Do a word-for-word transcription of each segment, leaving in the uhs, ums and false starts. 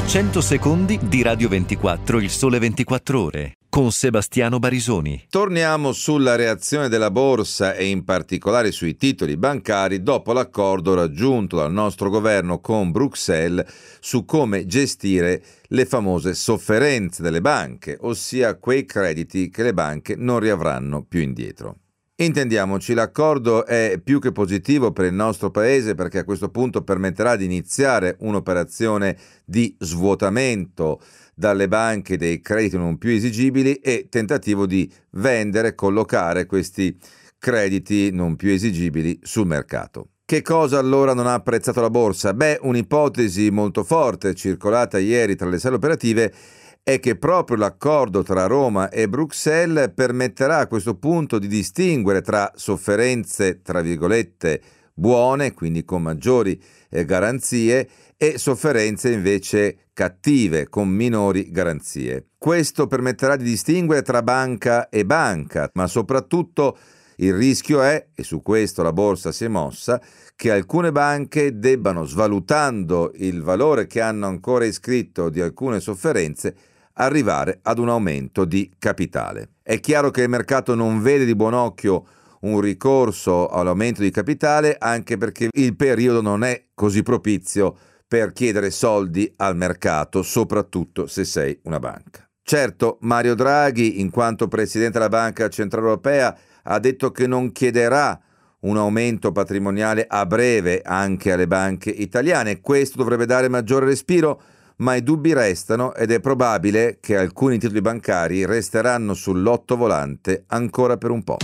I cento secondi di Radio ventiquattro, il sole ventiquattro ore, con Sebastiano Barisoni. Torniamo sulla reazione della borsa e in particolare sui titoli bancari dopo l'accordo raggiunto dal nostro governo con Bruxelles su come gestire le famose sofferenze delle banche, ossia quei crediti che le banche non riavranno più indietro. Intendiamoci, l'accordo è più che positivo per il nostro paese perché a questo punto permetterà di iniziare un'operazione di svuotamento dalle banche dei crediti non più esigibili e tentativo di vendere, collocare questi crediti non più esigibili sul mercato. Che cosa allora non ha apprezzato la borsa? Beh, un'ipotesi molto forte circolata ieri tra le sale operative è che proprio l'accordo tra Roma e Bruxelles permetterà a questo punto di distinguere tra sofferenze, tra virgolette, buone, quindi con maggiori eh, garanzie, e sofferenze invece cattive, con minori garanzie. Questo permetterà di distinguere tra banca e banca, ma soprattutto il rischio è, e su questo la borsa si è mossa, che alcune banche debbano, svalutando il valore che hanno ancora iscritto di alcune sofferenze, arrivare ad un aumento di capitale. È chiaro che il mercato non vede di buon occhio un ricorso all'aumento di capitale, anche perché il periodo non è così propizio per chiedere soldi al mercato, soprattutto se sei una banca. Certo, Mario Draghi, in quanto presidente della Banca Centrale Europea, ha detto che non chiederà un aumento patrimoniale a breve anche alle banche italiane. Questo dovrebbe dare maggiore respiro, ma i dubbi restano ed è probabile che alcuni titoli bancari resteranno sull'ottovolante ancora per un po'.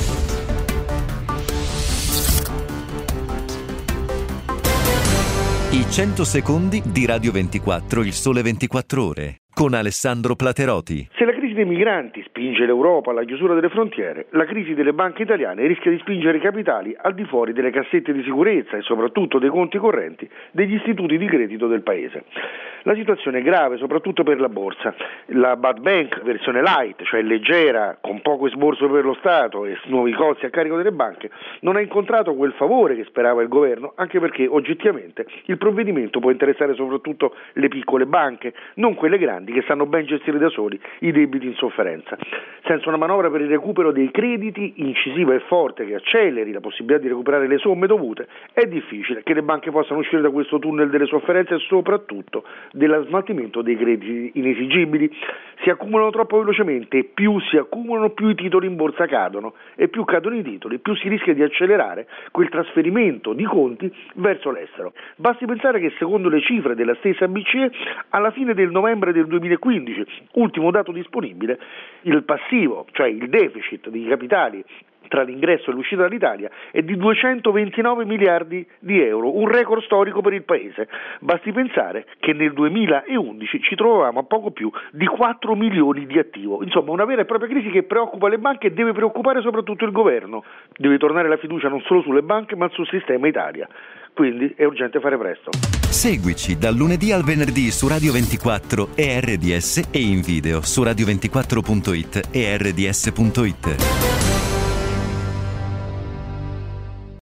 I cento secondi di Radio ventiquattro, il sole ventiquattro ore, con Alessandro Plateroti. Se la crisi dei migranti spinge l'Europa alla chiusura delle frontiere, la crisi delle banche italiane rischia di spingere i capitali al di fuori delle cassette di sicurezza e soprattutto dei conti correnti degli istituti di credito del paese. La situazione è grave soprattutto per la borsa. La Bad Bank versione light, cioè leggera, con poco esborso per lo Stato e nuovi costi a carico delle banche, non ha incontrato quel favore che sperava il governo, anche perché oggettivamente il provvedimento può interessare soprattutto le piccole banche, non quelle grandi che sanno ben gestire da soli i debiti in sofferenza. Senza una manovra per il recupero dei crediti incisiva e forte che acceleri la possibilità di recuperare le somme dovute, è difficile che le banche possano uscire da questo tunnel delle sofferenze e soprattutto dello smaltimento dei crediti inesigibili. Si accumulano troppo velocemente e più si accumulano più i titoli in borsa cadono e più cadono i titoli più si rischia di accelerare quel trasferimento di conti verso l'estero. Basti pensare che secondo le cifre della stessa B C E alla fine del novembre del duemilaquindici, ultimo dato disponibile, il passivo, cioè il deficit di capitali tra l'ingresso e l'uscita dall'Italia è di duecentoventinove miliardi di euro, un record storico per il paese. Basti pensare che nel duemilaundici ci trovavamo a poco più di quattro milioni di attivo. Insomma, una vera e propria crisi che preoccupa le banche e deve preoccupare soprattutto il governo. Deve tornare la fiducia non solo sulle banche ma sul sistema Italia. Quindi è urgente fare presto. Seguici dal lunedì al venerdì su Radio ventiquattro e R D S e in video su radio ventiquattro punto it e R D S punto it.